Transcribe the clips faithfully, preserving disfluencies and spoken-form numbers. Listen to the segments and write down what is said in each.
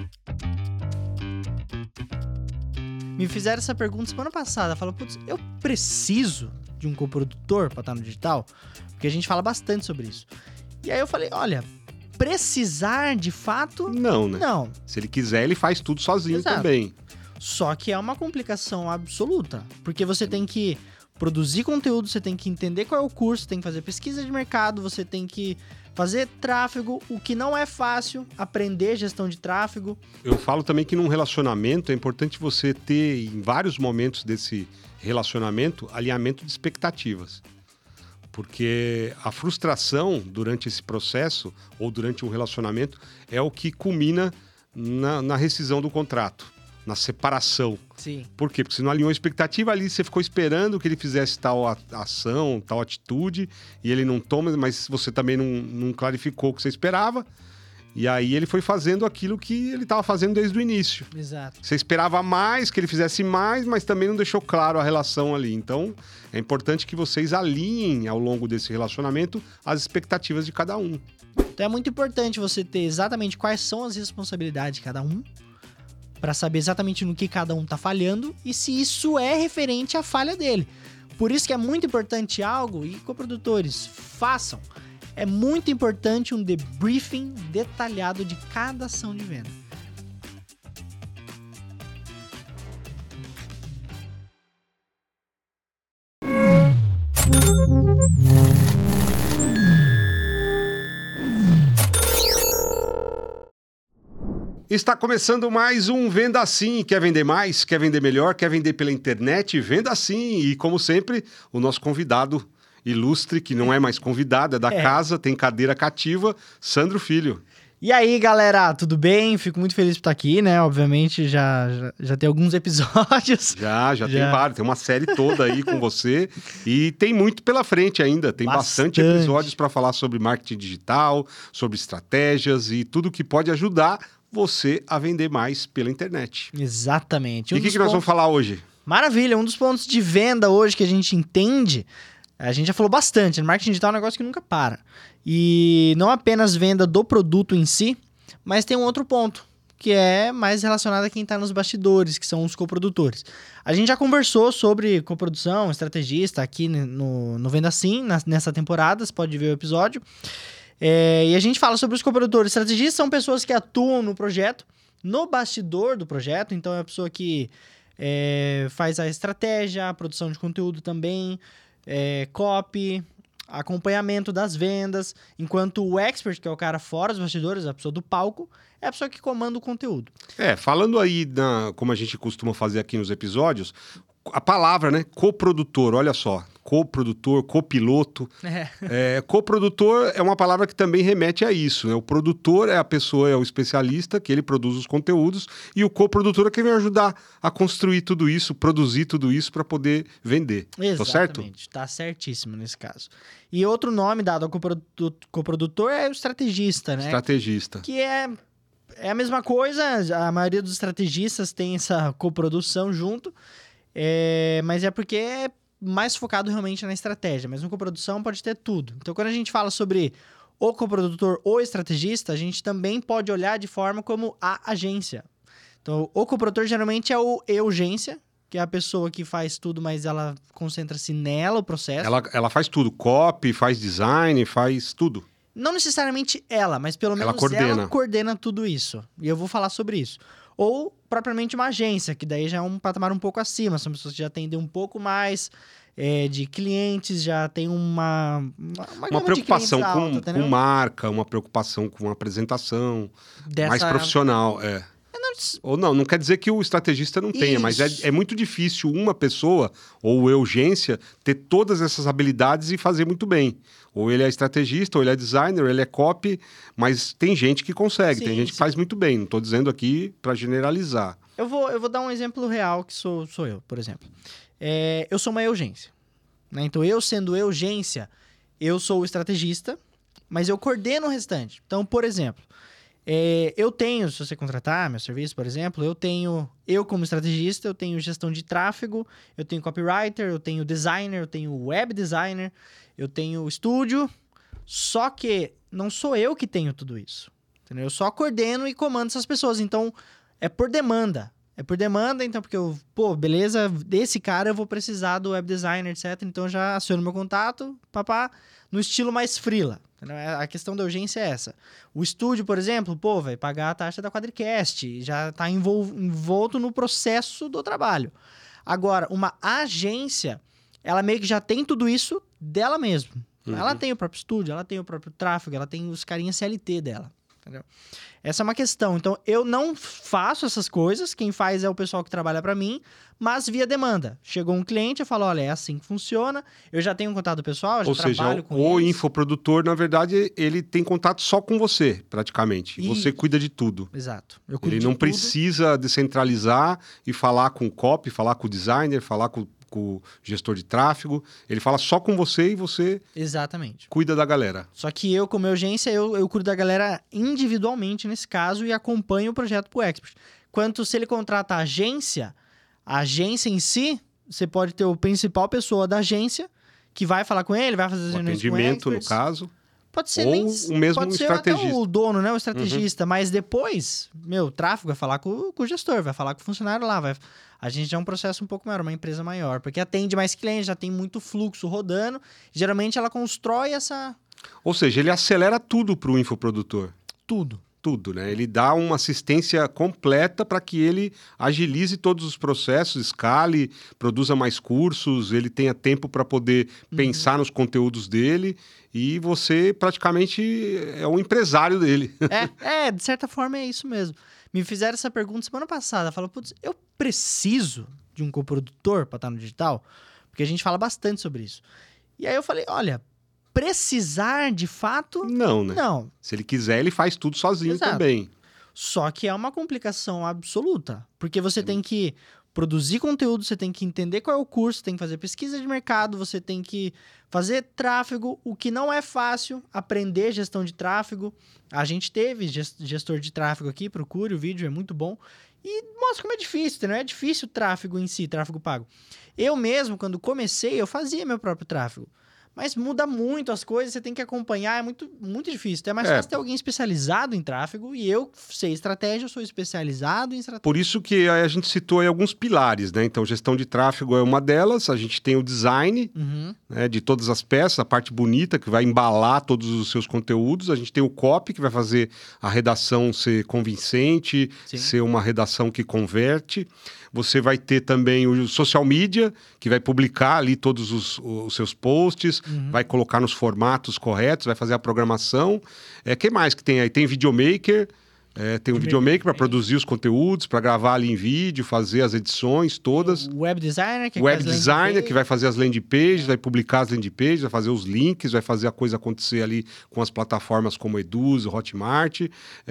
Me fizeram essa pergunta semana passada. Falaram, putz, eu preciso de um coprodutor para estar no digital? Porque a gente fala bastante sobre isso. E aí eu falei, olha, precisar de fato... Não, né? Não. Se ele quiser, ele faz tudo sozinho Exato. também. Só que é uma complicação absoluta. Porque você tem que produzir conteúdo, você tem que entender qual é o curso, tem que fazer pesquisa de mercado, você tem que fazer tráfego, o que não é fácil, aprender gestão de tráfego. Eu falo também que num relacionamento é importante você ter, em vários momentos desse relacionamento, alinhamento de expectativas. Porque a frustração durante esse processo ou durante um relacionamento é o que culmina na, na rescisão do contrato, na separação. Sim. Por quê? Porque você não alinhou a expectativa ali, você ficou esperando que ele fizesse tal a- ação, tal atitude, e ele não toma, mas você também não, não clarificou o que você esperava, e aí ele foi fazendo aquilo que ele estava fazendo desde o início. Exato. Você esperava mais, que ele fizesse mais, mas também não deixou claro a relação ali. Então, é importante que vocês alinhem ao longo desse relacionamento as expectativas de cada um. Então é muito importante você ter exatamente quais são as responsabilidades de cada um, para saber exatamente no que cada um tá falhando e se isso é referente à falha dele. Por isso que é muito importante algo, e coprodutores, façam. É muito importante um debriefing detalhado de cada ação de venda. Está começando mais um Venda Assim. Quer vender mais? Quer vender melhor? Quer vender pela internet? Venda Assim. E, como sempre, o nosso convidado ilustre, que não é mais convidado, é da É. casa, tem cadeira cativa, Sandro Filho. E aí, galera, tudo bem? Fico muito feliz por estar aqui, né? Obviamente, já, já, já tem alguns episódios. Já, já, Já. tem vários. Tem uma série toda aí com você. E tem muito pela frente ainda. Tem bastante, Bastante. episódios para falar sobre marketing digital, sobre estratégias e tudo que pode ajudar você a vender mais pela internet. Exatamente. E Um o que, dos que nós vamos pontos- falar hoje? Maravilha, um dos pontos de venda hoje que a gente entende, a gente já falou bastante, né? Marketing digital é um negócio que nunca para. E não apenas venda do produto em si, mas tem um outro ponto, que é mais relacionado a quem está nos bastidores, que são os coprodutores. A gente já conversou sobre coprodução, estrategista aqui no, no Venda Sim, na- nessa temporada, você pode ver o episódio. É, e a gente fala sobre os coprodutores. Estrategistas são pessoas que atuam no projeto, no bastidor do projeto, então é a pessoa que é, faz a estratégia, a produção de conteúdo também, é, copy, acompanhamento das vendas, enquanto o expert, que é o cara fora dos bastidores, a pessoa do palco, é a pessoa que comanda o conteúdo. É, falando aí, na, como a gente costuma fazer aqui nos episódios, a palavra, né? Coprodutor, olha só. Coprodutor, copiloto. É. É, coprodutor é uma palavra que também remete a isso, né? O produtor é a pessoa, é o especialista, que ele produz os conteúdos, e o coprodutor é quem vai ajudar a construir tudo isso, produzir tudo isso para poder vender. Tô certo? Exatamente, tá certíssimo nesse caso. E outro nome dado ao coprodu- coprodutor é o estrategista, né? Estrategista. Que é, é a mesma coisa, a maioria dos estrategistas tem essa coprodução junto, é, mas é porque é mais focado realmente na estratégia, mas no coprodução pode ter tudo. Então, quando a gente fala sobre o coprodutor ou estrategista, a gente também pode olhar de forma como a agência. Então, o coprodutor geralmente é o e-urgência, que é a pessoa que faz tudo, mas ela concentra-se nela, o processo. Ela, ela faz tudo, copy, faz design, faz tudo. Não necessariamente ela, mas pelo Ela menos coordena. ela coordena tudo isso. E eu vou falar sobre isso. Ou, propriamente, uma agência, que daí já é um patamar um pouco acima. São pessoas que já atendem um pouco mais é, de clientes, já tem uma... Uma, uma Uma gama de preocupação clientes com, alta, com entendeu? marca, uma preocupação com apresentação, Dessa... mais profissional, é. não- Ou não, não quer dizer que o estrategista não tenha, mas é, Isso. é muito difícil uma pessoa, ou urgência, ter todas essas habilidades e fazer muito bem. Ou ele é estrategista, ou ele é designer, ou ele é copy, mas tem gente que consegue, Sim, tem gente que sim. faz muito bem. Não estou dizendo aqui para generalizar. Eu vou, eu vou dar um exemplo real, que sou, sou eu, por exemplo. É, eu sou uma urgência. Né? Então, eu sendo urgência, eu sou o estrategista, mas eu coordeno o restante. Então, por exemplo, é, eu tenho, se você contratar meu serviço, por exemplo, eu tenho, eu como estrategista, eu tenho gestão de tráfego, eu tenho copywriter, eu tenho designer, eu tenho web designer, eu tenho estúdio, só que não sou eu que tenho tudo isso. entendeu? Eu só coordeno e comando essas pessoas. Então, é por demanda. É por demanda, então, porque eu, pô, beleza, desse cara eu vou precisar do web designer, etcétera. Então, eu já aciono meu contato, papá, no estilo mais freela. Entendeu? A questão da urgência é essa. O estúdio, por exemplo, pô, vai pagar a taxa da Quadricast, já está envolto no processo do trabalho. Agora, uma agência, ela meio que já tem tudo isso dela mesma. Uhum. Ela tem o próprio estúdio, ela tem o próprio tráfego, ela tem os carinhas C L T dela. Entendeu? Essa é uma questão. Então, eu não faço essas coisas, quem faz é o pessoal que trabalha para mim, mas via demanda. Chegou um cliente, eu falo, olha, é assim que funciona, eu já tenho um contato pessoal, eu já Ou trabalho seja, com o eles. infoprodutor, na verdade, ele tem contato só com você, praticamente. E... Você cuida de tudo. Exato. Eu cuido ele de não tudo. precisa descentralizar e falar com o copy, falar com o designer, falar com com o gestor de tráfego, ele fala só com você e você Exatamente. cuida da galera. Só que eu, como agência, eu, eu cuido da galera individualmente nesse caso e acompanho o projeto pro expert. Quanto se ele contrata a agência, a agência em si, você pode ter o principal pessoa da agência que vai falar com ele, vai fazer as o reuniões com atendimento, no experts. caso. Pode ser ou nem, o mesmo pode ser estrategista. até o dono, né? O estrategista. Uhum. Mas depois, meu, o tráfego vai falar com, com o gestor, vai falar com o funcionário lá. Vai... A gente já é um processo um pouco maior, uma empresa maior. Porque atende mais clientes, já tem muito fluxo rodando. Geralmente ela constrói essa... Ou seja, ele acelera tudo para o infoprodutor. Tudo. Tudo, né? Ele dá uma assistência completa para que ele agilize todos os processos, escale, produza mais cursos, ele tenha tempo para poder uhum. pensar nos conteúdos dele e você praticamente é o empresário dele. É, é, de certa forma é isso mesmo. Me fizeram essa pergunta semana passada. Falaram, putz, eu preciso de um coprodutor para estar no digital? Porque a gente fala bastante sobre isso. E aí eu falei, olha... Precisar, de fato... Não, né? Não. Se ele quiser, ele faz tudo sozinho Exato. também. Só que é uma complicação absoluta. Porque você é. tem que produzir conteúdo, você tem que entender qual é o curso, você tem que fazer pesquisa de mercado, você tem que fazer tráfego, o que não é fácil, aprender gestão de tráfego. A gente teve gestor de tráfego aqui, procure o vídeo, é muito bom. E mostra como é difícil, não é difícil o tráfego em si, tráfego pago. Eu mesmo, quando comecei, eu fazia meu próprio tráfego. Mas muda muito as coisas, você tem que acompanhar, é muito, muito difícil. Então é mais é. fácil ter alguém especializado em tráfego e eu sei estratégia, eu sou especializado em estratégia. Por isso que a gente citou aí alguns pilares, né? Então, gestão de tráfego é uma delas, a gente tem o design uhum. né, de todas as peças, a parte bonita que vai embalar todos os seus conteúdos, a gente tem o copy que vai fazer a redação ser convincente, Sim. ser uma redação que converte. Você vai ter também o social media, que vai publicar ali todos os, os seus posts, uhum. vai colocar nos formatos corretos, vai fazer a programação. É, que mais que tem aí? Tem videomaker, é, tem um videomaker para produzir os conteúdos, para gravar ali em vídeo, fazer as edições todas. O web designer, que, web designer, que vai fazer as landing pages, vai publicar as landing pages, vai fazer os links, vai fazer a coisa acontecer ali com as plataformas como Eduz, Hotmart.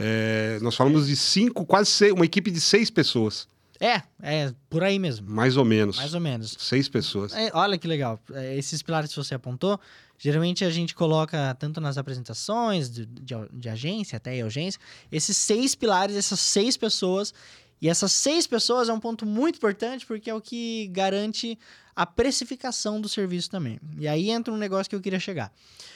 É, nós falamos de cinco, quase seis, uma equipe de seis pessoas. É, é por aí mesmo. Mais ou menos. Mais ou menos. Seis pessoas. É, olha que legal. É, esses pilares que você apontou, geralmente a gente coloca tanto nas apresentações de, de, de agência, até em agência, esses seis pilares, essas seis pessoas. E essas seis pessoas é um ponto muito importante porque é o que garante a precificação do serviço também. E aí entra um negócio que eu queria chegar.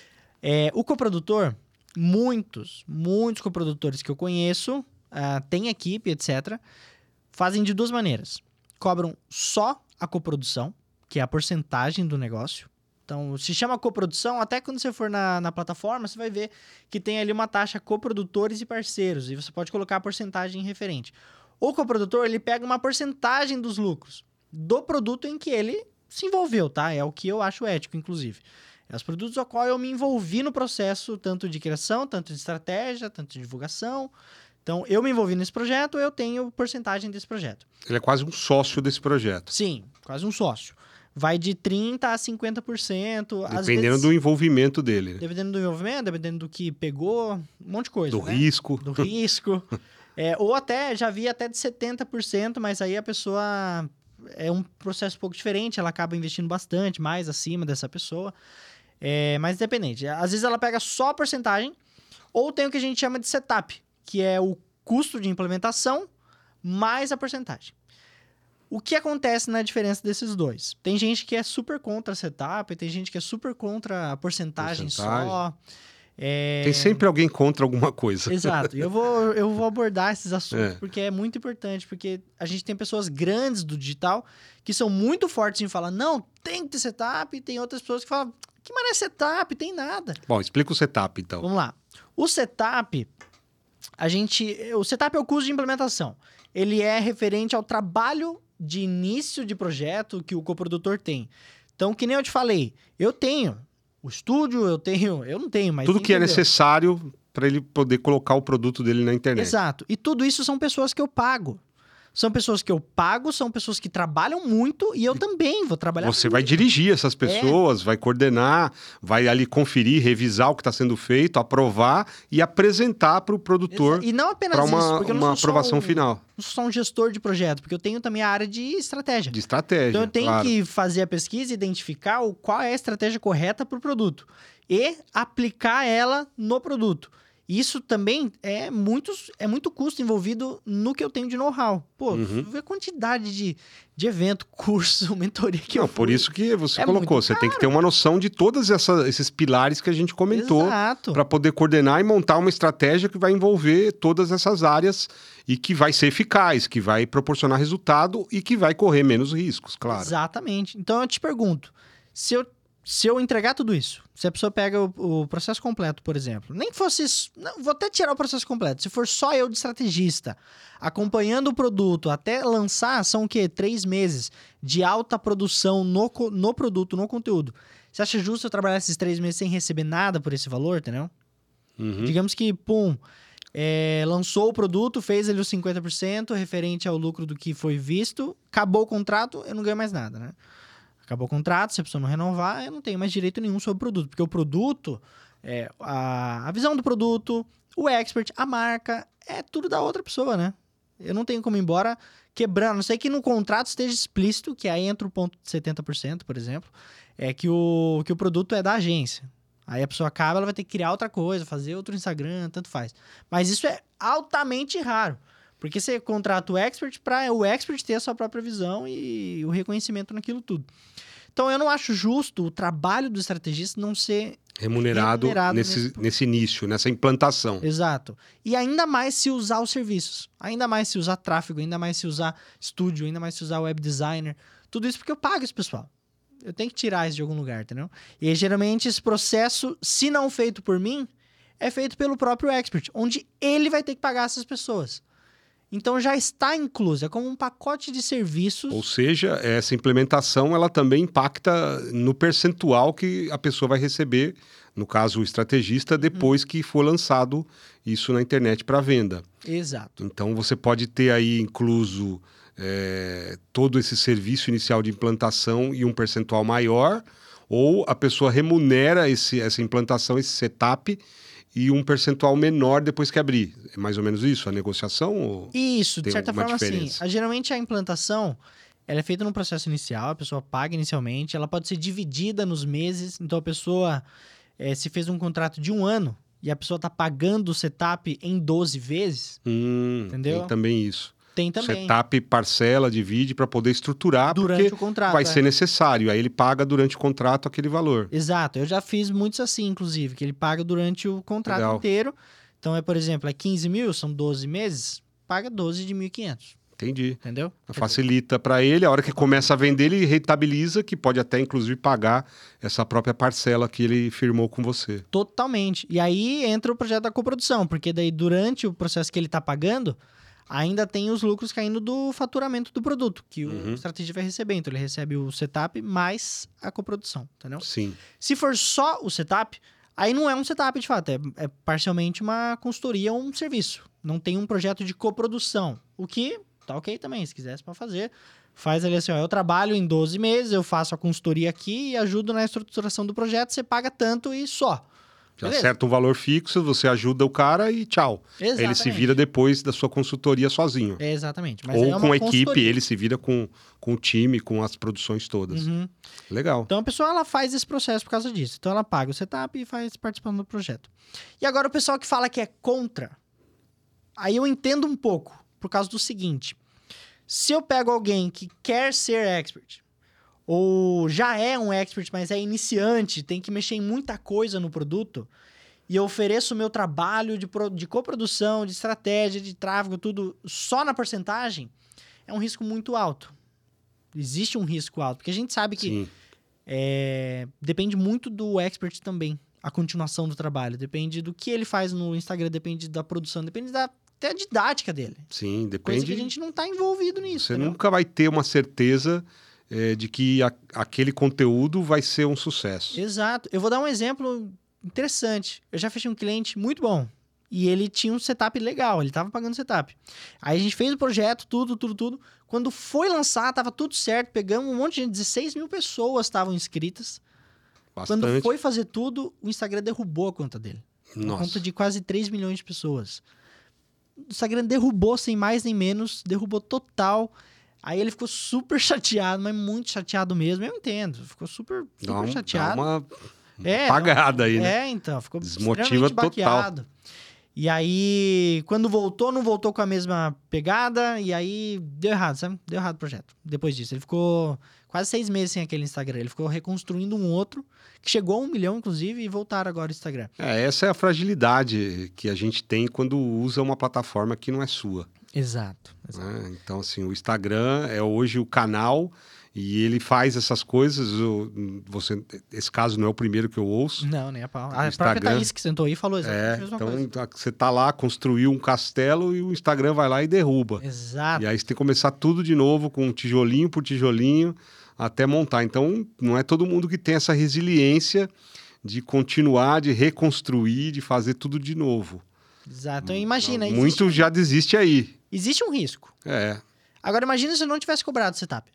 É, o coprodutor, muitos, muitos coprodutores que eu conheço, uh, tem equipe, etcétera, fazem de duas maneiras. Cobram só a coprodução, que é a porcentagem do negócio. Então, se chama coprodução, até quando você for na, na plataforma, você vai ver que tem ali uma taxa coprodutores e parceiros, e você pode colocar a porcentagem referente. O coprodutor, ele pega uma porcentagem dos lucros do produto em que ele se envolveu, tá? É o que eu acho ético, inclusive. É os produtos ao qual eu me envolvi no processo, tanto de criação, tanto de estratégia, tanto de divulgação. Então, eu me envolvi nesse projeto, eu tenho porcentagem desse projeto. Ele é quase um sócio desse projeto. Sim, quase um sócio. Vai de trinta por cento a cinquenta por cento. Dependendo às vezes, do envolvimento dele. Dependendo do envolvimento, dependendo do que pegou, um monte de coisa. Do né? risco. Do risco. é, ou até, já vi até de setenta por cento, mas aí a pessoa... É um processo um pouco diferente, ela acaba investindo bastante, mais acima dessa pessoa. É, mas independente. Às vezes ela pega só a porcentagem, ou tem o que a gente chama de setup, que é o custo de implementação mais a porcentagem. O que acontece na diferença desses dois? Tem gente que é super contra setup, tem gente que é super contra a porcentagem, porcentagem. só. É... Tem sempre alguém contra alguma coisa. Exato. E eu vou, eu vou abordar esses assuntos É. porque é muito importante. Porque a gente tem pessoas grandes do digital que são muito fortes em falar, não, tem que ter setup. E tem outras pessoas que falam, que mané setup? Tem nada. Bom, explica o setup, então. Vamos lá. O setup, a gente... O setup é o custo de implementação. Ele é referente ao trabalho de início de projeto que o coprodutor tem. Então, que nem eu te falei, eu tenho o estúdio, eu tenho... Eu não tenho, mas... Tudo que é entendeu? necessário para ele poder colocar o produto dele na internet. Exato. E tudo isso são pessoas que eu pago. São pessoas que eu pago, são pessoas que trabalham muito e eu também vou trabalhar Você muito. vai dirigir essas pessoas, vai coordenar, vai ali conferir, revisar o que está sendo feito, aprovar e apresentar para o produtor Exa- E não apenas para isso, uma, porque eu não uma sou só aprovação um- final não sou só um gestor de projeto, porque eu tenho também a área de estratégia. de estratégia. Então eu tenho claro. que fazer a pesquisa e identificar o, qual é a estratégia correta para o produto e aplicar ela no produto. Isso também é muito, é muito custo envolvido no que eu tenho de know-how. Pô, Uhum. vê a quantidade de, de evento, curso, mentoria que Não, eu por fui. isso que você É colocou. muito Você tem que ter uma noção de todos essa, esses pilares que a gente comentou Exato. para poder coordenar e montar uma estratégia que vai envolver todas essas áreas e que vai ser eficaz, que vai proporcionar resultado e que vai correr menos riscos, claro. Exatamente. Então eu te pergunto, se eu, se eu entregar tudo isso, se a pessoa pega o, o processo completo, por exemplo, nem que fosse... isso- Não, vou até tirar o processo completo. Se for só eu de estrategista, acompanhando o produto até lançar, são o quê? Três meses de alta produção no, co- no produto, no conteúdo. Você acha justo eu trabalhar esses três meses sem receber nada por esse valor, entendeu? Uhum. Digamos que, pum, é, lançou o produto, fez ali os cinquenta por cento referente ao lucro do que foi visto, acabou o contrato, eu não ganho mais nada, né? Acabou o contrato, se a pessoa não renovar, eu não tenho mais direito nenhum sobre o produto, porque o produto, é, a, a visão do produto, o expert, a marca, é tudo da outra pessoa, né? Eu não tenho como ir embora quebrando, a não sei que no contrato esteja explícito, que aí entra o ponto de setenta por cento, por exemplo, é que o, que o produto é da agência. Aí a pessoa acaba, ela vai ter que criar outra coisa, fazer outro Instagram, tanto faz. Mas isso é altamente raro. Porque você contrata o expert para o expert ter a sua própria visão e o reconhecimento naquilo tudo. Então eu não acho justo o trabalho do estrategista não ser Remunerado, Remunerado nesse, nesse- nesse início, nessa implantação. exato. E ainda mais se usar os serviços. Ainda mais se usar tráfego, ainda mais se usar estúdio, ainda mais se usar web designer. Tudo isso porque eu pago esse pessoal. Eu tenho que tirar isso de algum lugar, entendeu? E aí, geralmente esse processo, se não feito por mim, é feito pelo próprio expert, onde ele vai ter que pagar essas pessoas. Então já está incluso, é como um pacote de serviços. Ou seja, essa implementação ela também impacta no percentual que a pessoa vai receber, no caso o estrategista, depois que for lançado isso na internet para venda. Exato. Então você pode ter aí incluso é, todo esse serviço inicial de implantação e um percentual maior, ou a pessoa remunera esse, essa implantação, esse setup, e um percentual menor depois que abrir. É mais ou menos isso, a negociação? Ou... Isso, de Tem certa alguma forma, sim. diferença? A- Geralmente a implantação, ela é feita no processo inicial, a pessoa paga inicialmente, ela pode ser dividida nos meses, então a pessoa, eh, se fez um contrato de um ano, e a pessoa está pagando o setup em doze vezes, Hum, Entendeu? Tem também isso. tem também. Setup, parcela, divide para poder estruturar, Durante porque o contrato. vai é. ser necessário. Aí ele paga durante o contrato aquele valor. Exato, eu já fiz muitos assim, inclusive, que ele paga durante o contrato Legal. inteiro. Então, é, por exemplo, é quinze mil, são doze meses, paga doze de mil e quinhentos, Entendi. entendeu? Quer dizer, Facilita para ele, a hora que começa a vender, ele rentabiliza, que pode até, inclusive, pagar essa própria parcela que ele firmou com você. Totalmente. E aí entra o projeto da coprodução, porque daí durante o processo que ele está pagando, ainda tem os lucros caindo do faturamento do produto, que Uhum. o estrategista vai receber. Então, ele recebe o setup mais a coprodução, entendeu? Sim. Se for só o setup, aí não é um setup de fato, é, é parcialmente uma consultoria ou um serviço. Não tem um projeto de coprodução, o que tá ok também, se quisesse para fazer. Faz ali assim, ó, eu trabalho em doze meses, eu faço a consultoria aqui e ajudo na estruturação do projeto, você paga tanto e só. Já Beleza. acerta um valor fixo, você ajuda o cara e tchau. Aí ele se Exatamente. vira depois da sua consultoria sozinho. É, exatamente. Mas aí Ou é com uma a equipe, consultoria. ele se vira com, com o time, com as produções todas. Uhum. Legal. Então a pessoa ela faz esse processo por causa disso. Então ela paga o setup e faz participando do projeto. E agora o pessoal que fala que é contra, aí eu entendo um pouco, por causa do seguinte: se eu pego alguém que quer ser expert, ou já é um expert, mas é iniciante, tem que mexer em muita coisa no produto, e eu ofereço o meu trabalho de, pro, de coprodução, de estratégia, de tráfego, tudo só na porcentagem, é um risco muito alto. Existe um risco alto, porque a gente sabe que é, depende muito do expert também, a continuação do trabalho. Depende do que ele faz no Instagram, depende da produção, depende da, até da didática dele. Sim, depende. Coisa que a gente não está envolvido nisso. Você entendeu? nunca vai ter uma certeza é, de que a, aquele conteúdo vai ser um sucesso. Exato. Eu vou dar um exemplo interessante. Eu já fechei um cliente muito bom. E ele tinha um setup legal, ele tava pagando setup. Aí a gente fez o projeto, tudo, tudo, tudo. Quando foi lançar, tava tudo certo. Pegamos um monte de gente, dezesseis mil pessoas estavam inscritas. Bastante. Quando foi fazer tudo, o Instagram derrubou a conta dele. Nossa. Uma conta de quase três milhões de pessoas. O Instagram derrubou, sem mais nem menos, derrubou total. Aí ele ficou super chateado, mas muito chateado mesmo. Eu entendo, ficou super, super Dá um, chateado. Dá uma É, apagada aí, né? É, então, ficou Desmotiva extremamente total. baqueado. E aí, quando voltou, não voltou com a mesma pegada, e aí deu errado, sabe? Deu errado o projeto. Depois disso, ele ficou quase seis meses sem aquele Instagram. Ele ficou reconstruindo um outro, que chegou a um milhão, inclusive, e voltaram agora o Instagram. É, essa é a fragilidade que a gente tem quando usa uma plataforma que não é sua. Exato. exato. Né? Então, assim, o Instagram é hoje o canal e ele faz essas coisas. Eu, você, esse caso não é o primeiro que eu ouço. Não, nem a pau. A Instagram- própria Thaís que sentou aí falou exatamente É, a mesma então coisa. tá- você tá lá, construiu um castelo e o Instagram vai lá e derruba. Exato. E aí você tem que começar tudo de novo, com tijolinho por tijolinho, até montar. Então, não é todo mundo que tem essa resiliência de continuar, de reconstruir, de fazer tudo de novo. Exato. Então, imagina, existe, Muito já desiste aí. existe um risco. É, Agora, imagina se eu não tivesse cobrado o setup.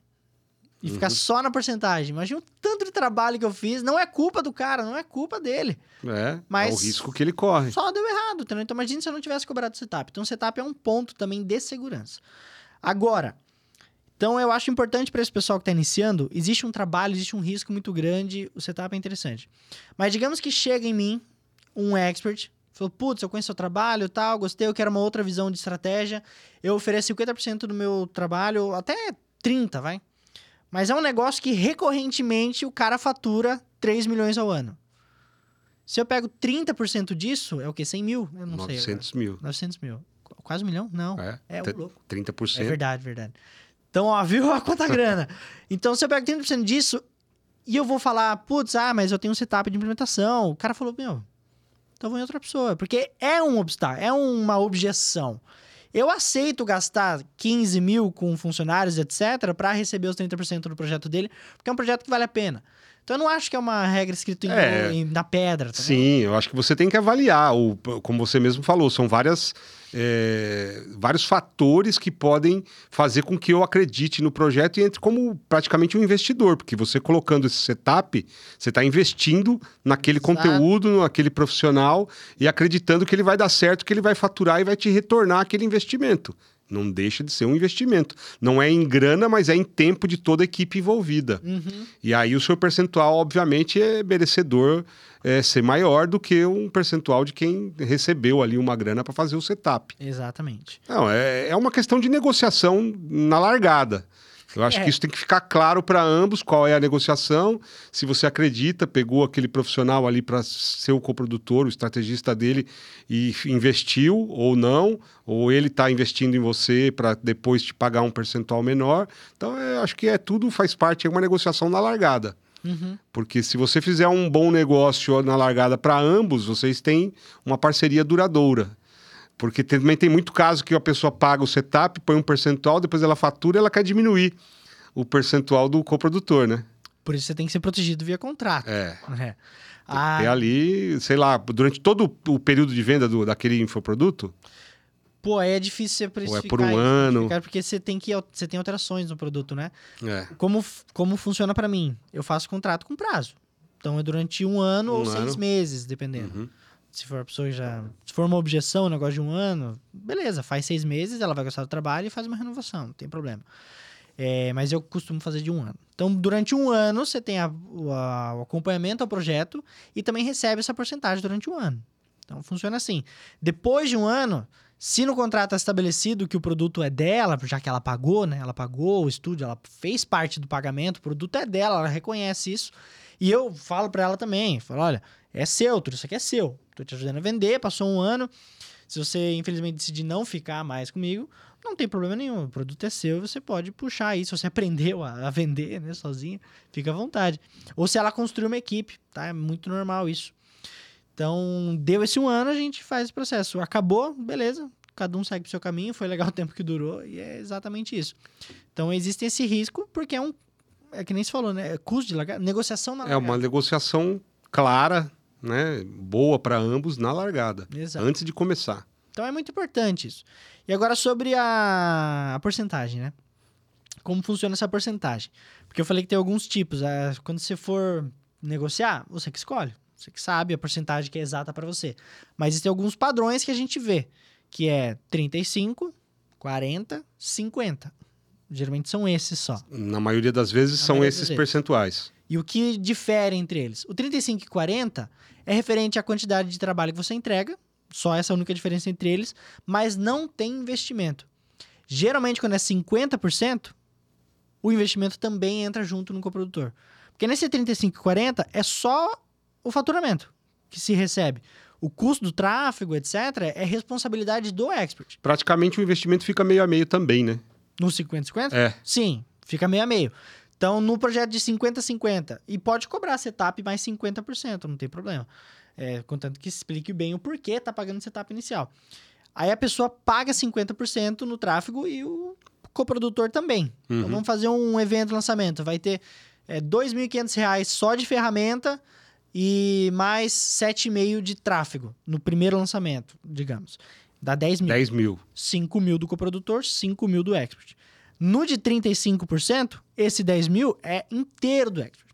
E Uhum. ficar só na porcentagem. Imagina o tanto de trabalho que eu fiz. Não é culpa do cara, não é culpa dele. é, Mas é o risco que ele corre. Só deu errado, entendeu? Então imagina se eu não tivesse cobrado o setup. Então o setup é um ponto também de segurança. Agora, então eu acho importante para esse pessoal que está iniciando, existe um trabalho, existe um risco muito grande, o setup é interessante. Mas digamos que chega em mim um expert, falou, putz, eu conheço seu trabalho e tal, gostei, eu quero uma outra visão de estratégia, eu ofereço cinquenta por cento do meu trabalho, até trinta por cento, vai. Mas é um negócio que recorrentemente o cara fatura três milhões ao ano. Se eu pego trinta por cento disso, é o quê? cem mil? Eu não sei. novecentos mil. agora. novecentos mil. Qu- Quase um milhão? Não. É, É, t- o louco. trinta por É cento. verdade, verdade. Então, ó, viu a conta grana. Então, se eu pego trinta por cento disso e eu vou falar, putz, ah, mas eu tenho um setup de implementação. O cara falou, meu, então eu vou em outra pessoa. Porque é um obstáculo, é uma objeção. Eu aceito gastar quinze mil com funcionários, etcétera, para receber os trinta por cento do projeto dele, porque é um projeto que vale a pena. Então, eu não acho que é uma regra escrita em, É. em- na pedra. Tá vendo? Sim, eu acho que você tem que avaliar. O, como você mesmo falou, são várias, é, vários fatores que podem fazer com que eu acredite no projeto e entre como praticamente um investidor, porque você colocando esse setup, você está investindo naquele Exato. conteúdo, naquele profissional e acreditando que ele vai dar certo, que ele vai faturar e vai te retornar aquele investimento. Não deixa de ser um investimento. Não é em grana, mas é em tempo de toda a equipe envolvida. Uhum. E aí o seu percentual, obviamente, é merecedor é, ser maior do que um percentual de quem recebeu ali uma grana para fazer o setup. Exatamente. Não, é, é uma questão de negociação na largada. Eu acho É. que isso tem que ficar claro para ambos qual é a negociação. Se você acredita, pegou aquele profissional ali para ser o coprodutor, o estrategista dele e f- investiu ou não, ou ele está investindo em você para depois te pagar um percentual menor. Então, eu acho que é tudo faz parte, é uma negociação na largada. Uhum. Porque se você fizer um bom negócio na largada para ambos, vocês têm uma parceria duradoura. Porque também tem muito caso que a pessoa paga o setup, põe um percentual, depois ela fatura e ela quer diminuir o percentual do coprodutor, né? Por isso você tem que ser protegido via contrato. É. É. Tem Ah, que ter ali, sei lá, durante todo o período de venda do, daquele infoproduto, pô, aí é difícil você precificar por um isso, ano. precificar, porque você tem que você tem alterações no produto, né? é. Como, como funciona pra mim? Eu faço contrato com prazo. Então é durante um ano Um ou seis ano. meses, dependendo. Uhum. Se for a pessoa já. Se for uma objeção, um negócio de um ano, beleza, faz seis meses, ela vai gostar do trabalho e faz uma renovação, não tem problema. É, mas eu costumo fazer de um ano. Então, durante um ano, você tem a- o, a- o acompanhamento ao projeto e também recebe essa porcentagem durante um ano. Então, funciona assim. Depois de um ano, se no contrato é estabelecido que o produto é dela, já que ela pagou, né? Ela pagou o estúdio, ela fez parte do pagamento, o produto é dela, ela reconhece isso. E eu falo pra ela também, falo, olha, é seu, tudo isso aqui é seu. Tô te ajudando a vender, passou um ano. Se você, infelizmente, decidir não ficar mais comigo, não tem problema nenhum. O produto é seu e você pode puxar aí. Se você aprendeu a, a vender, né, sozinho, fica à vontade. Ou se ela construir uma equipe, tá? É muito normal isso. Então, deu esse um ano, a gente faz esse processo. Acabou, beleza. Cada um segue pro seu caminho. Foi legal o tempo que durou e é exatamente isso. Então, existe esse risco porque é um... É que nem se falou, né? É custo de largada. Negociação na largada. É uma negociação clara, né? Boa para ambos na largada. Exato. Antes de começar. Então é muito importante isso. E agora sobre a, a porcentagem, né? Como funciona essa porcentagem? Porque eu falei que tem alguns tipos. Ah, quando você for negociar, você que escolhe. Você que sabe a porcentagem que é exata para você. Mas existem alguns padrões que a gente vê. Que é trinta e cinco, quarenta, cinquenta. Geralmente são esses só. Na maioria das vezes Na são maioria esses das vezes. percentuais. E o que difere entre eles? O trinta e cinco e quarenta é referente à quantidade de trabalho que você entrega. Só essa é a única diferença entre eles. Mas não tem investimento. Geralmente, quando é cinquenta por cento, o investimento também entra junto no coprodutor. Porque nesse trinta e cinco e quarenta é só o faturamento que se recebe. O custo do tráfego, etcétera, é responsabilidade do expert. Praticamente o investimento fica meio a meio também, né? No cinquenta cinquenta? É. Sim, fica meio a meio. Então, no projeto de cinquenta cinquenta, e pode cobrar setup mais cinquenta por cento, não tem problema. É, contanto que explique bem o porquê tá pagando setup inicial. Aí a pessoa paga cinquenta por cento no tráfego e o coprodutor também. Uhum. Então, vamos fazer um evento de lançamento. Vai ter é, dois mil e quinhentos reais só de ferramenta e mais sete vírgula cinco de tráfego no primeiro lançamento, digamos. Dá dez mil. dez mil. cinco mil do coprodutor, cinco mil do expert. No de trinta e cinco por cento, esse dez mil é inteiro do expert.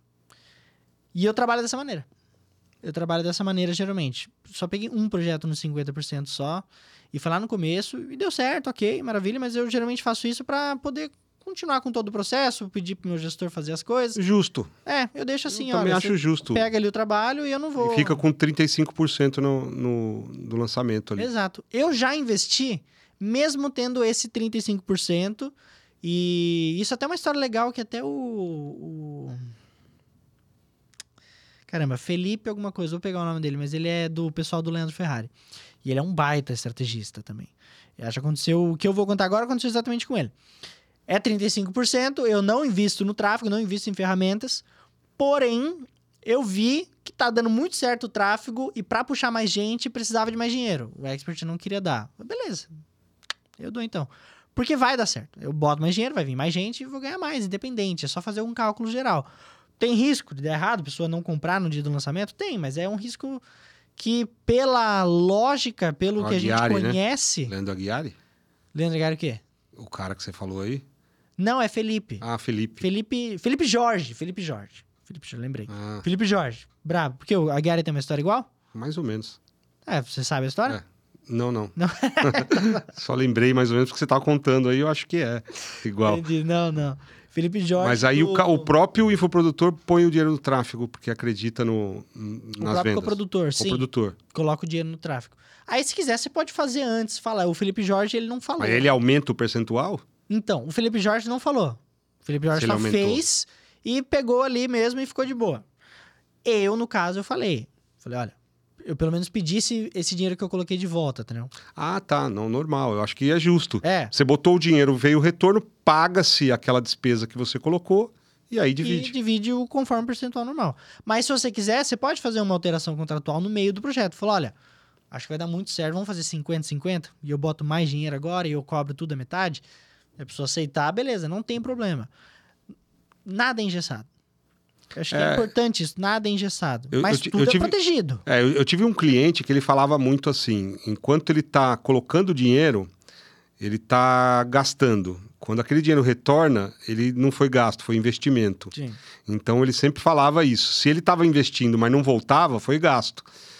E eu trabalho dessa maneira. Eu trabalho dessa maneira, geralmente. Só peguei um projeto no cinquenta por cento só. E foi lá no começo. E deu certo, ok, maravilha. Mas eu geralmente faço isso para poder continuar com todo o processo. Pedir pro meu gestor fazer as coisas. Justo. É, eu deixo assim, Eu olha. também acho você justo. pega ali o trabalho e eu não vou... E fica com trinta e cinco por cento no, no, no lançamento ali. Exato. Eu já investi, mesmo tendo esse trinta e cinco por cento... E isso até é uma história legal que até o, o... Caramba, Felipe alguma coisa, vou pegar o nome dele, mas ele é do pessoal do Leandro Ferrari. E ele é um baita estrategista também. Eu acho que aconteceu, o que eu vou contar agora aconteceu exatamente com ele. É trinta e cinco por cento, eu não invisto no tráfego, não invisto em ferramentas, porém, eu vi que tá dando muito certo o tráfego e para puxar mais gente precisava de mais dinheiro. O expert não queria dar. Beleza, eu dou então. Porque vai dar certo. Eu boto mais dinheiro, vai vir mais gente e vou ganhar mais, independente. É só fazer um cálculo geral. Tem risco de dar errado, a pessoa não comprar no dia do lançamento? Tem, mas é um risco que, pela lógica, pelo O que Aguiari, a gente conhece... Né? Leandro Aguiari? Leandro Aguiari o quê? O cara que você falou aí? Não, é Felipe. Ah, Felipe. Felipe, Felipe Jorge. Felipe Jorge. Felipe Jorge, lembrei. Ah, Felipe Jorge. Brabo. Porque o Aguiari tem uma história igual? mais ou menos. É, você sabe a história? É. Não, não. Não. Só lembrei mais ou menos porque você estava contando aí, eu acho que é igual. Entendi. Não, não. Felipe Jorge... Mas aí do... o, ca- o próprio infoprodutor põe o dinheiro no tráfego, porque acredita no, n- O nas próprio vendas. coprodutor, sim. Coprodutor. Coloca o dinheiro no tráfego. Aí, se quiser, você pode fazer antes. Falar. O Felipe Jorge, ele não falou. Mas ele aumenta o percentual? Então, o Felipe Jorge não falou. O Felipe Jorge Se ele só aumentou. fez e pegou ali mesmo e ficou de boa. Eu, no caso, eu falei. Falei, olha, eu pelo menos pedisse esse dinheiro que eu coloquei de volta, entendeu? Ah, tá. Não, normal. Eu acho que é justo. É. Você botou o dinheiro, veio o retorno, paga-se aquela despesa que você colocou e aí divide. E divide o conforme o percentual normal. Mas se você quiser, você pode fazer uma alteração contratual no meio do projeto. Falar, olha, acho que vai dar muito certo, vamos fazer cinquenta cinquenta e eu boto mais dinheiro agora e eu cobro tudo a metade. E a pessoa aceitar, beleza, não tem problema. Nada é engessado. Eu acho que é, É. importante isso, nada é engessado. Eu- mas eu ti- tudo eu tive- é protegido. É, eu, eu tive um cliente que ele falava muito assim, enquanto ele está colocando dinheiro, ele está gastando. Quando aquele dinheiro retorna, ele não foi gasto, foi investimento. Sim. Então ele sempre falava isso. Se ele estava investindo, mas não voltava, foi gasto.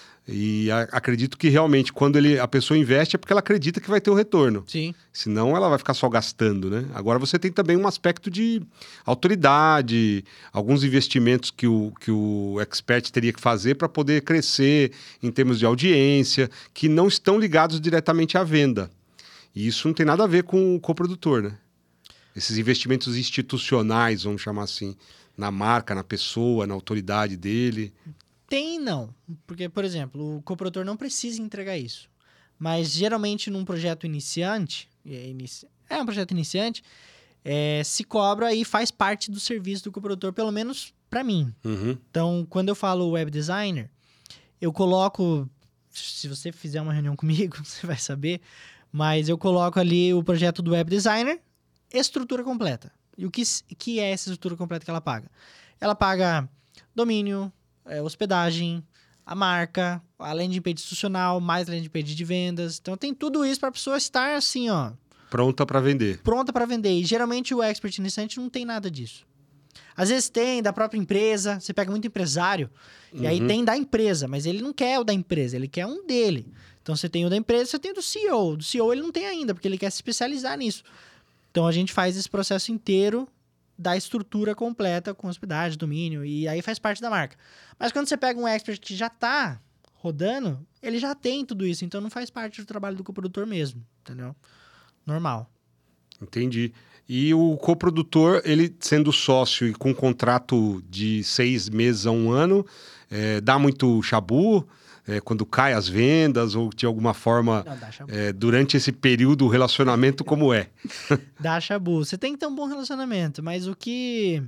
E a- acredito que realmente quando ele, a pessoa investe é porque ela acredita que vai ter o retorno. Sim. Senão ela vai ficar só gastando, né? Agora você tem também um aspecto de autoridade, alguns investimentos que o, que o expert teria que fazer para poder crescer em termos de audiência, que não estão ligados diretamente à venda. E isso não tem nada a ver com o coprodutor, né? Esses investimentos institucionais, vamos chamar assim. na marca, na pessoa, na autoridade dele? Tem não. Porque, por exemplo, o coprodutor não precisa entregar isso. Mas, geralmente, num projeto iniciante, é, inici... é um projeto iniciante, é, se cobra e faz parte do serviço do coprodutor, pelo menos para mim. Uhum. Então, quando eu falo web designer, eu coloco... Se você fizer uma reunião comigo, você vai saber. Mas eu coloco ali o projeto do web designer, estrutura completa. E o que, que é essa estrutura completa que ela paga? Ela paga domínio, é, hospedagem, a marca, a landing page institucional, mais landing page de vendas. Então, tem tudo isso para a pessoa estar assim, ó... Pronta para vender. Pronta para vender. E, geralmente, o expert iniciante não tem nada disso. Às vezes tem da própria empresa, você pega muito empresário, uhum. E aí tem da empresa, mas ele não quer o da empresa, ele quer um dele. Então, você tem o da empresa, você tem o do C E O. O do C E O ele não tem ainda, porque ele quer se especializar nisso. Então, a gente faz esse processo inteiro da estrutura completa com hospedagem, domínio, e aí faz parte da marca. Mas quando você pega um expert que já tá rodando, ele já tem tudo isso, então não faz parte do trabalho do coprodutor mesmo, entendeu? Normal. Entendi. E o coprodutor, ele sendo sócio e com um contrato de seis meses a um ano, é, dá muito chabu é, quando cai as vendas ou de alguma forma, Não, dá chabu. É, durante esse período, o relacionamento como é? Dá chabu. Você tem que ter um bom relacionamento, mas o que,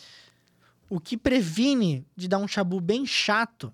o que previne de dar um chabu bem chato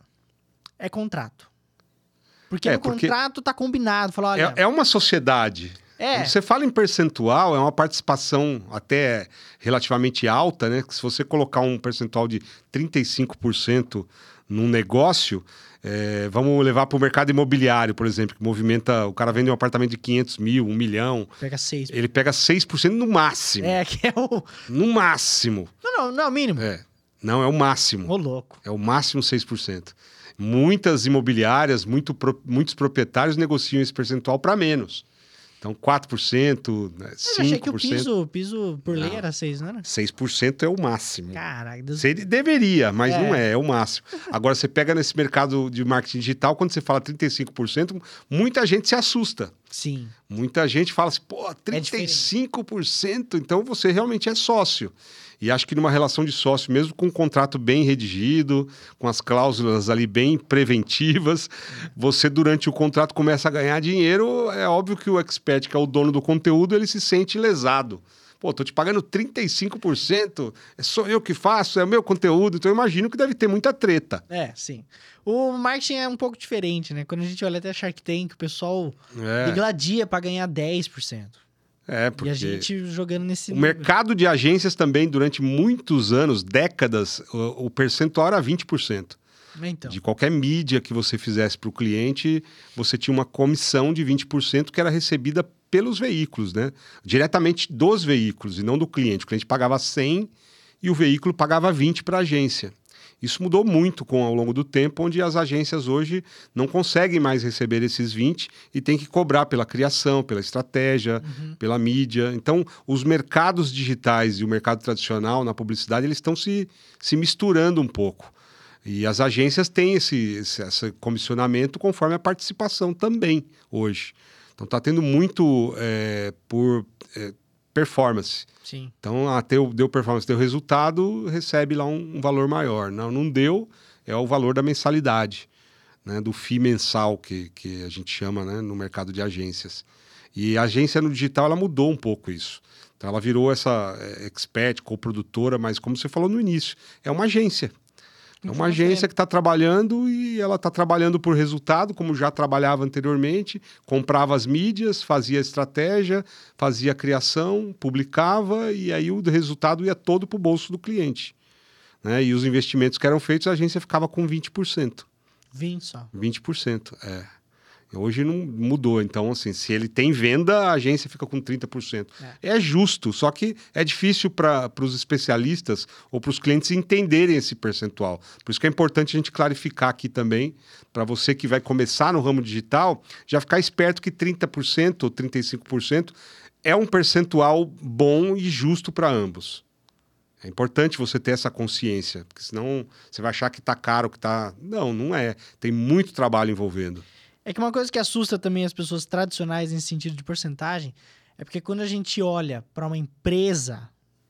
é contrato. Porque É, no porque contrato tá combinado. Fala, olha, é, é uma sociedade. É. Quando você fala em percentual, é uma participação até relativamente alta, né? Que se você colocar um percentual de trinta e cinco por cento num negócio, é, vamos levar para o mercado imobiliário, por exemplo, que movimenta... O cara vende um apartamento de quinhentos mil, um milhão. Pega seis. Ele pega seis por cento no máximo. É, que é o... No máximo. Não, não, não é o mínimo. É. Não, é o máximo. Ô, louco. É o máximo seis por cento. Muitas imobiliárias, muito, muitos proprietários negociam esse percentual para menos. Então, quatro por cento, né, cinco por cento. Eu achei que o piso, o piso por lei não. Era seis, não era? seis por cento é o máximo. Caraca. Deus... Você deveria, mas é. não é, é o máximo. Agora, você pega nesse mercado de marketing digital, quando você fala trinta e cinco por cento, muita gente se assusta. Sim. Muita gente fala assim, pô, trinta e cinco por cento, é então você realmente é sócio. E acho que numa relação de sócio, mesmo com um contrato bem redigido, com as cláusulas ali bem preventivas, você durante o contrato começa a ganhar dinheiro, é óbvio que o expert, que é o dono do conteúdo, ele se sente lesado. Pô, tô te pagando trinta e cinco por cento, sou eu que faço, é o meu conteúdo, então eu imagino que deve ter muita treta. É, sim. O marketing é um pouco diferente, né? Quando a gente olha até Shark Tank, o pessoal é. degladia para ganhar dez por cento. É, porque e a gente jogando nesse... O número. mercado de agências também, durante muitos anos, décadas, o, o percentual era vinte por cento. Então. De qualquer mídia que você fizesse para o cliente, você tinha uma comissão de vinte por cento que era recebida pelos veículos, né? Diretamente dos veículos e não do cliente. O cliente pagava cem e o veículo pagava vinte para a agência. Isso mudou muito com, ao longo do tempo, onde as agências hoje não conseguem mais receber esses vinte e tem que cobrar pela criação, pela estratégia, uhum. pela mídia. Então, os mercados digitais e o mercado tradicional na publicidade, eles estão se, se misturando um pouco. E as agências têm esse, esse, esse comissionamento conforme a participação também hoje. Então, está tendo muito é, por... É, performance. Sim. Então, ah, deu, deu performance, deu resultado, recebe lá um, um valor maior. Não, não deu, é o valor da mensalidade, né, do F I I mensal, que, que a gente chama, né, no mercado de agências. E a agência no digital, ela mudou um pouco isso. Então, ela virou essa é, expert, coprodutora, mas como você falou no início, é uma agência. É uma agência que está trabalhando e ela está trabalhando por resultado, como já trabalhava anteriormente, comprava as mídias, fazia a estratégia, fazia a criação, publicava e aí o resultado ia todo para o bolso do cliente. Né? E os investimentos que eram feitos, a agência ficava com vinte por cento. vinte só? vinte por cento, é. Hoje não mudou, então assim, se ele tem venda, a agência fica com trinta por cento. É, é justo, só que é difícil para os especialistas ou para os clientes entenderem esse percentual. Por isso que é importante a gente clarificar aqui também, para você que vai começar no ramo digital, já ficar esperto que trinta por cento ou trinta e cinco por cento é um percentual bom e justo para ambos. É importante você ter essa consciência, porque senão você vai achar que está caro, que está... Não, não é. Tem muito trabalho envolvendo. É que uma coisa que assusta também as pessoas tradicionais nesse sentido de porcentagem é porque quando a gente olha para uma empresa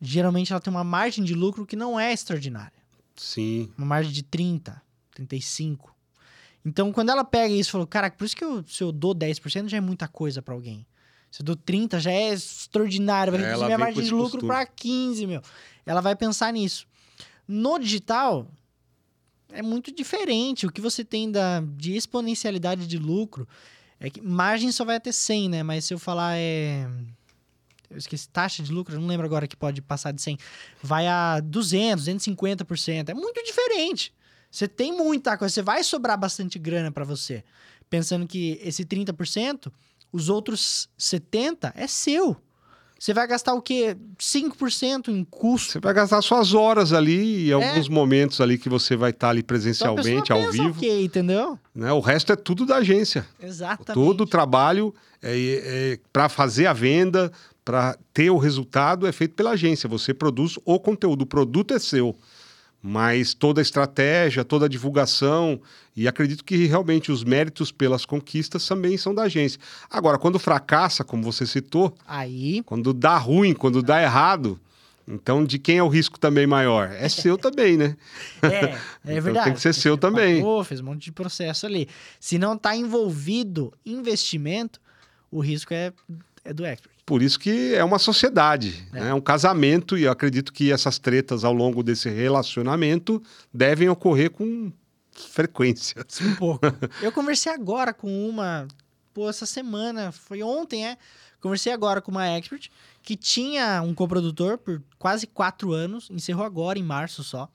geralmente ela tem uma margem de lucro que não é extraordinária. Sim. Uma margem de trinta, trinta e cinco. Então, quando ela pega isso e fala, caraca, por isso que eu, se eu dou dez por cento já é muita coisa pra alguém. Se eu dou trinta já é extraordinário, vai reduzir Ela minha vem com margem de esse lucro costume. pra quinze, meu. Ela vai pensar nisso. No digital, é muito diferente. O que você tem da, de exponencialidade de lucro é que margem só vai até cem, né? Mas se eu falar é... Eu esqueci, taxa de lucro, eu não lembro agora que pode passar de cem. Vai a duzentos, duzentos e cinquenta por cento. É muito diferente. Você tem muita coisa, você vai sobrar bastante grana para você. Pensando que esse trinta por cento, os outros setenta por cento é seu. Você vai gastar o quê? cinco por cento em custo. Você vai gastar suas horas ali e É. alguns momentos ali que você vai estar ali Então a pessoa presencialmente, ao pensa, vivo. ok, entendeu? Né? O resto é tudo da agência. Exatamente. Todo o trabalho é, é, para fazer a venda, para ter o resultado, é feito pela agência. Você produz o conteúdo, o produto é seu. Mas toda a estratégia, toda a divulgação, e acredito que realmente os méritos pelas conquistas também são da agência. Agora, quando fracassa, como você citou, Aí, quando dá ruim, quando dá errado, então de quem é o risco também maior? É seu também, né? é, é Então verdade. tem que ser Você seu também. Pagou, fez um monte de processo ali. Se não está envolvido investimento, o risco é, é do expert. Por isso que é uma sociedade, É. né? É um casamento, e eu acredito que essas tretas ao longo desse relacionamento devem ocorrer com frequência. Um pouco. Eu conversei agora com uma... Pô, essa semana, foi ontem, é? Conversei agora com uma expert que tinha um coprodutor por quase quatro anos, encerrou agora em março só.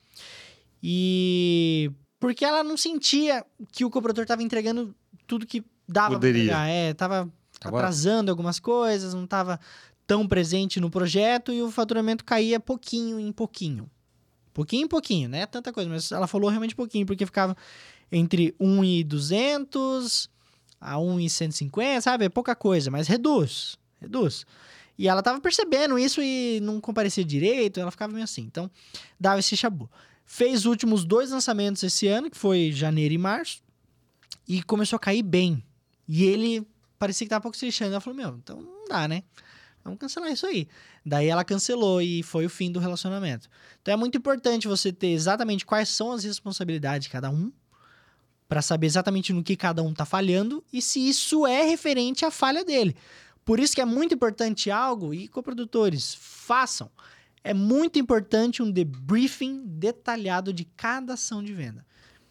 E... Porque ela não sentia que o coprodutor estava entregando tudo que dava para Poderia. entregar. É, tava Tava- atrasando algumas coisas, não estava tão presente no projeto e o faturamento caía pouquinho em pouquinho. Pouquinho em pouquinho, né? Tanta coisa, mas ela falou realmente pouquinho, porque ficava entre um e duzentos a um e cento e cinquenta, sabe? É pouca coisa, mas reduz, reduz. E ela tava percebendo isso e não comparecia direito, ela ficava meio assim. Então, dava esse chabu. Fez os últimos dois lançamentos esse ano, que foi janeiro e março, e começou a cair bem. E ele parecia que tava um pouco se lixando. Ela falou, meu, então não dá, né? Vamos cancelar isso aí. Daí ela cancelou e foi o fim do relacionamento. Então é muito importante você ter exatamente quais são as responsabilidades de cada um, para saber exatamente no que cada um tá falhando e se isso é referente à falha dele. Por isso que é muito importante algo, e coprodutores, façam. É muito importante um debriefing detalhado de cada ação de venda.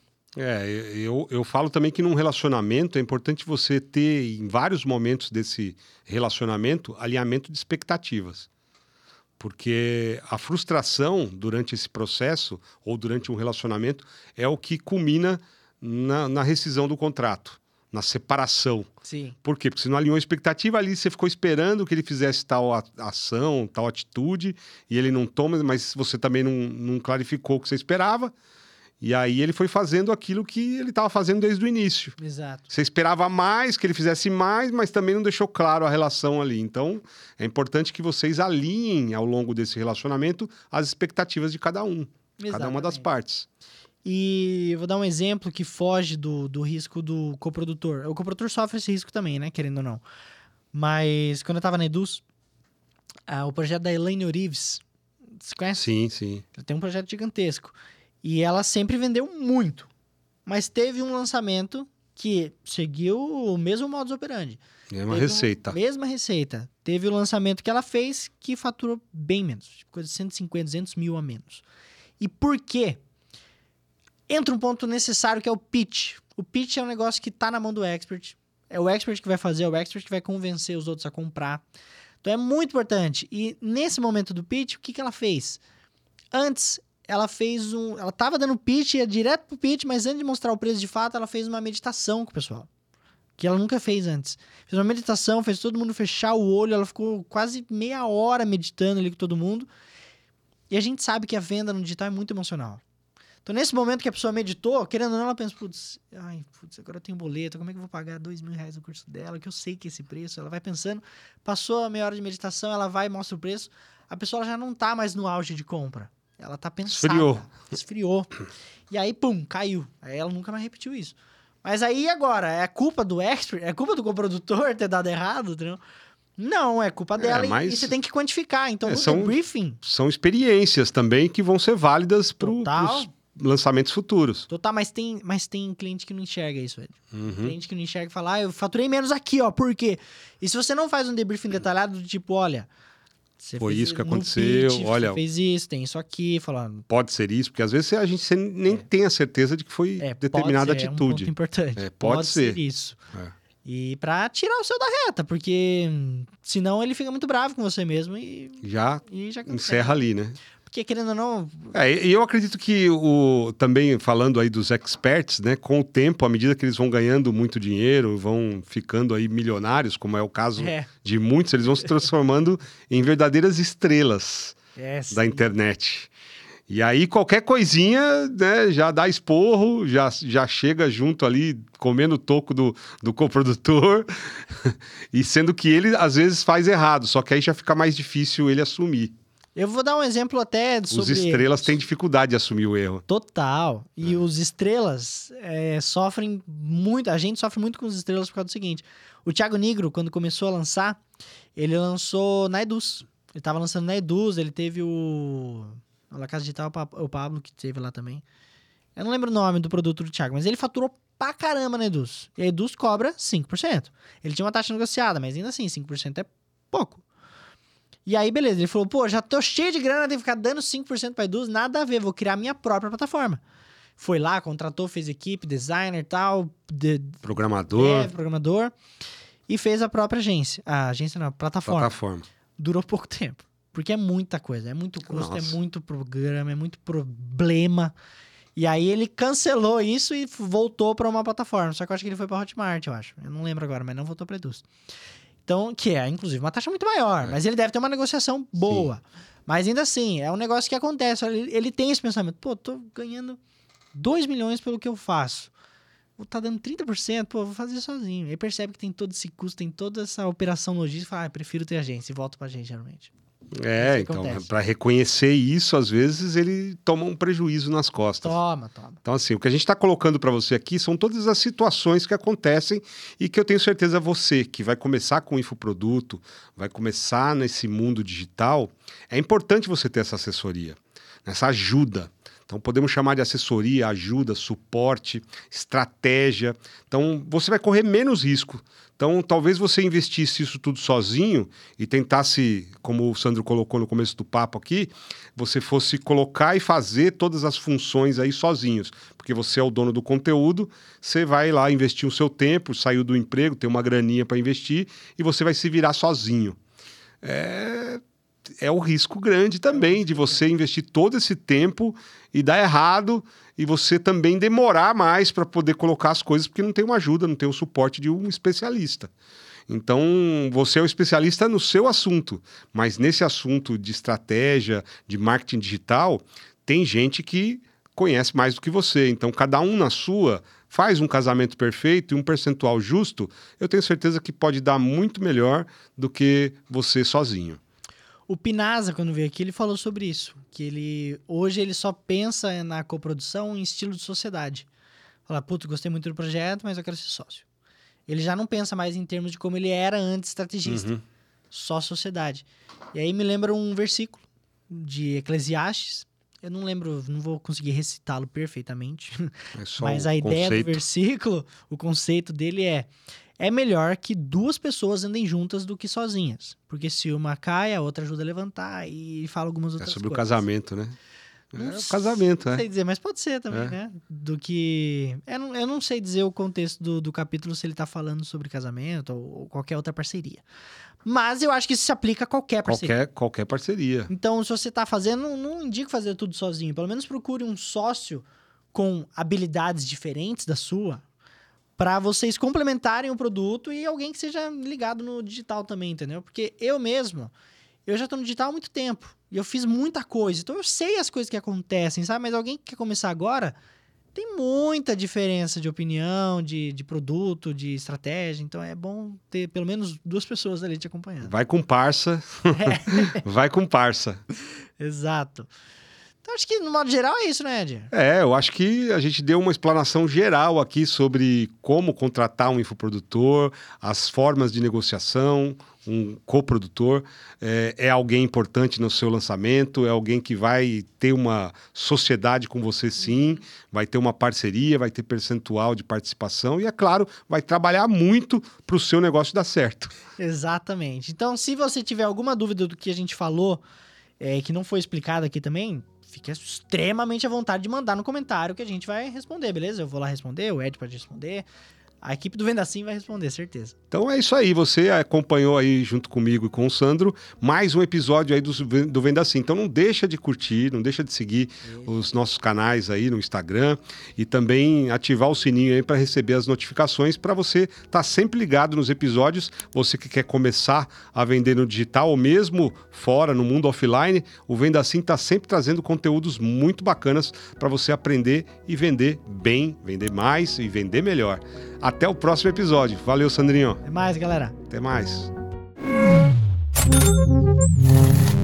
É, eu, eu falo também que num relacionamento é importante você ter, em vários momentos desse relacionamento, alinhamento de expectativas. Porque a frustração durante esse processo, ou durante um relacionamento, é o que culmina na, na rescisão do contrato, na separação. Sim. Por quê? Porque você não alinhou a expectativa ali, você ficou esperando que ele fizesse tal a- ação, tal atitude, e ele não toma, mas você também não, não clarificou o que você esperava. E aí ele foi fazendo aquilo que ele estava fazendo desde o início. Exato. Você esperava mais, que ele fizesse mais, mas também não deixou claro a relação ali. Então, é importante que vocês alinhem ao longo desse relacionamento as expectativas de cada um, cada uma das Exatamente. partes. E eu vou dar um exemplo que foge do, do risco do coprodutor. O coprodutor sofre esse risco também, né? Querendo ou não. Mas quando eu tava na Eduz, ah, o projeto da Elaine Orives, você conhece? Sim, sim. Ela tem um projeto gigantesco. E ela sempre vendeu muito. Mas teve um lançamento que seguiu o mesmo modus operandi. É uma Teve receita. Um, mesma receita. Teve o lançamento que ela fez que faturou bem menos. Tipo, coisa de cento e cinquenta, duzentos mil a menos. E por quê? Entra um ponto necessário que é o pitch. O pitch é um negócio que tá na mão do expert. É o expert que vai fazer, é o expert que vai convencer os outros a comprar. Então é muito importante. E nesse momento do pitch, o que, que ela fez? Antes, ela fez um... Ela tava dando pitch, ia direto pro pitch, mas antes de mostrar o preço de fato, ela fez uma meditação com o pessoal. Que ela nunca fez antes. Fez uma meditação, fez todo mundo fechar o olho, ela ficou quase meia hora meditando ali com todo mundo. E a gente sabe que a venda no digital é muito emocional. Então, nesse momento que a pessoa meditou, querendo ou não, ela pensa, putz, ai, putz, agora eu tenho boleto, como é que eu vou pagar dois mil reais no curso dela, que eu sei que é esse preço. Ela vai pensando, passou a meia hora de meditação, ela vai e mostra o preço, a pessoa já não tá mais no auge de compra. Ela tá pensada. Esfriou. Esfriou. E aí, pum, caiu. Aí ela nunca mais repetiu isso. Mas aí, agora, é culpa do expert, é culpa do coprodutor ter dado errado, entendeu? Não, é culpa dela É, e- mas- e você tem que quantificar. Então, É, no são- debriefing, São experiências também que vão ser válidas para Total. os lançamentos futuros. total, mas tem, mas tem cliente que não enxerga isso, velho. Uhum. Cliente que não enxerga e fala, ah, eu faturei menos aqui, ó, por quê? E se você não faz um debriefing detalhado do tipo, olha, você Foi fez isso que no aconteceu, pitch, olha- você fez isso, tem isso aqui, falando, Pode ser isso, porque às vezes a gente nem É. tem a certeza de que foi é, determinada pode ser, é um atitude. ponto importante. É, pode ser. isso. É. E pra tirar o seu da reta, porque hum, senão ele fica muito bravo com você mesmo e, Já e já cancela. encerra ali, né? Porque querendo ou não, É, e eu acredito que o também falando aí dos experts, né, com o tempo, à medida que eles vão ganhando muito dinheiro, vão ficando aí milionários, como é o caso é, de muitos, eles vão se transformando em verdadeiras estrelas é da sim. internet. E aí qualquer coisinha, né, já dá esporro, já, já chega junto ali comendo o toco do, do coprodutor, e sendo que ele às vezes faz errado, só que aí já fica mais difícil ele assumir. Eu vou dar um exemplo até sobre... Os estrelas têm dificuldade de assumir o erro. Total. E os estrelas é, sofrem muito, a gente sofre muito com os estrelas por causa do seguinte. O Thiago Nigro, quando começou a lançar, ele lançou na Eduz. Ele tava lançando na Eduz, ele teve o... A La Casa Digital, o Pablo, que teve lá também. Eu não lembro o nome do produto do Thiago, mas ele faturou pra caramba na Eduz. E a Eduz cobra cinco por cento. Ele tinha uma taxa negociada, mas ainda assim, cinco por cento é pouco. E aí, beleza, ele falou, pô, já tô cheio de grana, tenho que ficar dando cinco por cento pra Eduz, nada a ver, vou criar minha própria plataforma. Foi lá, contratou, fez equipe, designer e tal, de, Programador, dev, programador, e fez a própria agência. A agência não, a plataforma. plataforma. Durou pouco tempo, porque é muita coisa, é muito custo, Nossa. é muito programa, é muito problema. E aí ele cancelou isso e voltou pra uma plataforma, só que eu acho que ele foi pra Hotmart, eu acho. Eu não lembro agora, mas não voltou pra Eduz. Então, que é, inclusive, uma taxa muito maior, É. mas ele deve ter uma negociação boa. Mas ainda assim, é um negócio que acontece. Ele, ele tem esse pensamento, pô, tô ganhando dois milhões pelo que eu faço. Vou tá dando trinta por cento, pô, vou fazer sozinho. Aí percebe que tem todo esse custo, tem toda essa operação logística, e fala, ah, prefiro ter agência, e volta pra gente, geralmente. É, Isso que então, acontece. para reconhecer isso, às vezes ele toma um prejuízo nas costas. Toma, toma. Então, assim, o que a gente está colocando para você aqui são todas as situações que acontecem e que eu tenho certeza você, que vai começar com o infoproduto, vai começar nesse mundo digital, é importante você ter essa assessoria, essa ajuda. Então, podemos chamar de assessoria, ajuda, suporte, estratégia. Então, você vai correr menos risco. Então, talvez você investisse isso tudo sozinho e tentasse, como o Sandro colocou no começo do papo aqui, você fosse colocar e fazer todas as funções aí sozinhos. Porque você é o dono do conteúdo, você vai lá investir o seu tempo, saiu do emprego, tem uma graninha para investir e você vai se virar sozinho. É... é o risco grande também de você investir todo esse tempo e dar errado e você também demorar mais para poder colocar as coisas porque não tem uma ajuda, não tem o suporte de um especialista. Então, você é o especialista no seu assunto, mas nesse assunto de estratégia, de marketing digital, tem gente que conhece mais do que você. Então, cada um na sua faz um casamento perfeito e um percentual justo, eu tenho certeza que pode dar muito melhor do que você sozinho. O Pinasa, quando veio aqui, ele falou sobre isso. Que ele hoje ele só pensa na coprodução em estilo de sociedade. Fala, putz, gostei muito do projeto, mas eu quero ser sócio. Ele já não pensa mais em termos de como ele era antes estrategista. Uhum. Só sociedade. E aí me lembra um versículo de Eclesiastes. Eu não lembro, não vou conseguir recitá-lo perfeitamente. É só Mas o a ideia conceito. do versículo, o conceito dele é... É melhor que duas pessoas andem juntas do que sozinhas. Porque se uma cai, a outra ajuda a levantar e fala algumas É outras sobre o coisas. casamento, né? Não É o casamento, Não é. sei dizer, mas pode ser também, É. né? Do que... Eu não, eu não sei dizer o contexto do, do capítulo, se ele tá falando sobre casamento ou, ou qualquer outra parceria. Mas eu acho que isso se aplica a qualquer parceria. Qualquer, qualquer parceria. Então, se você tá fazendo, não, não indico fazer tudo sozinho. Pelo menos procure um sócio com habilidades diferentes da sua, para vocês complementarem o produto e alguém que seja ligado no digital também, entendeu? Porque eu mesmo, eu já tô no digital há muito tempo. E eu fiz muita coisa. Então eu sei as coisas que acontecem, sabe? Mas alguém que quer começar agora, tem muita diferença de opinião, de, de produto, de estratégia. Então é bom ter pelo menos duas pessoas ali te acompanhando. Vai com parça. Vai com parça. Exato. Então acho que no modo geral é isso, né, Ed? É, eu acho que a gente deu uma explanação geral aqui sobre como contratar um infoprodutor, as formas de negociação, um coprodutor, é, é alguém importante no seu lançamento, é alguém que vai ter uma sociedade com você sim, vai ter uma parceria, vai ter percentual de participação e, é claro, vai trabalhar muito para o seu negócio dar certo. Exatamente. Então, se você tiver alguma dúvida do que a gente falou, é, que não foi explicado aqui também, fique extremamente à vontade de mandar no comentário que a gente vai responder, beleza? Eu vou lá responder, o Ed pode responder. A equipe do Venda Sim vai responder, certeza. Então é isso aí, você acompanhou aí junto comigo e com o Sandro mais um episódio aí do, do Venda Sim. Então não deixa de curtir, não deixa de seguir isso. Os nossos canais aí no Instagram e também ativar o sininho aí para receber as notificações para você estar tá sempre ligado nos episódios. Você que quer começar a vender no digital ou mesmo fora, no mundo offline, o Venda Sim está sempre trazendo conteúdos muito bacanas para você aprender e vender bem, vender mais e vender melhor. Até o próximo episódio. Valeu, Sandrinho. Até mais, galera. Até mais.